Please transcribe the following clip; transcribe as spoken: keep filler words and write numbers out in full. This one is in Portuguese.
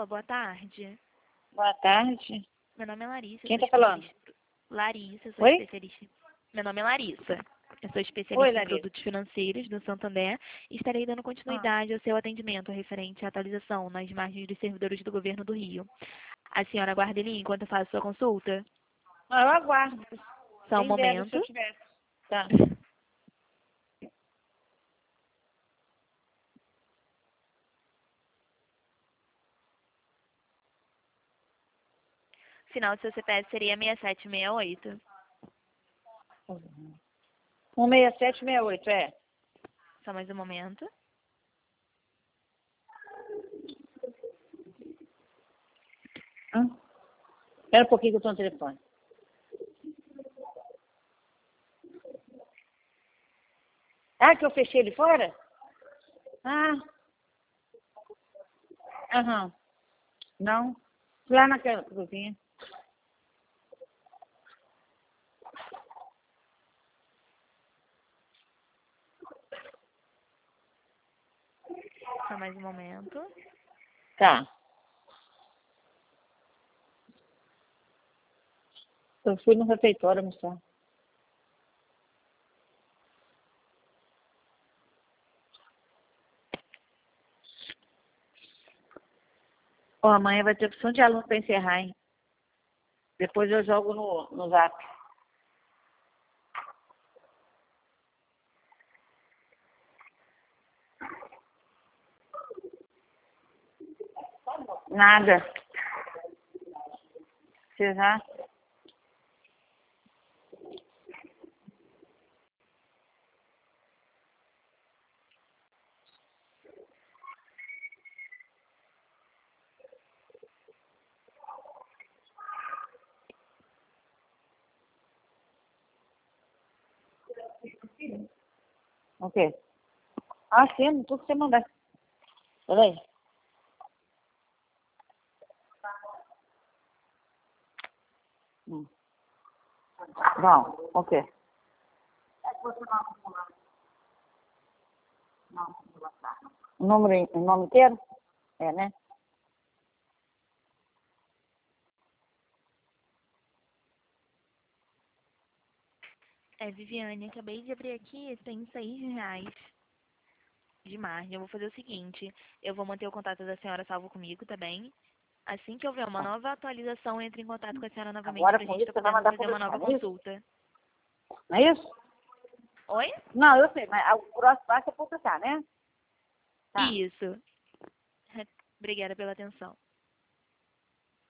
Alô, boa tarde. Boa tarde. Meu nome é Larissa. Quem eu sou tá falando? especialista- Larissa, eu sou Oi? especialista. Meu nome é Larissa. Eu sou Oi, especialista em Larissa. produtos financeiros do Santander e estarei dando continuidade ao seu atendimento referente à atualização nas margens dos servidores do governo do Rio. A senhora aguarda em linha enquanto eu faço sua consulta? Ah, eu aguardo. Só um Quem dera se momento. eu tivesse. Tá. Final do seu C P F seria seis sete seis oito. um seis sete seis oito, é. Só mais um momento. Hã? Espera um pouquinho que eu tô no telefone. Ah, que eu fechei ele fora? Ah. Aham. Não. Lá naquela cozinha. Só mais um momento. Tá. Eu fui no refeitório almoçar. Ó, amanhã vai ter opção de aluno para encerrar, hein? Depois eu jogo no, no zap. Nada. Você já? O quê? Ah, sim, tudo que você mandar. Peraí. Hum. Bom, o quê? O número, o nome inteiro? É, né? É, Viviane, acabei de abrir aqui, tem seis reais de margem. Eu vou fazer o seguinte, eu vou manter o contato da senhora salvo comigo, tá bem? Assim que houver uma nova atualização, eu entro em contato com a senhora novamente Agora para a com gente isso estar você vai podendo mandar fazer uma conversar, nova não é isso? consulta. Não é isso? Oi? Não, eu sei, mas o próximo passo é publicar, né? Tá. Isso. Obrigada pela atenção.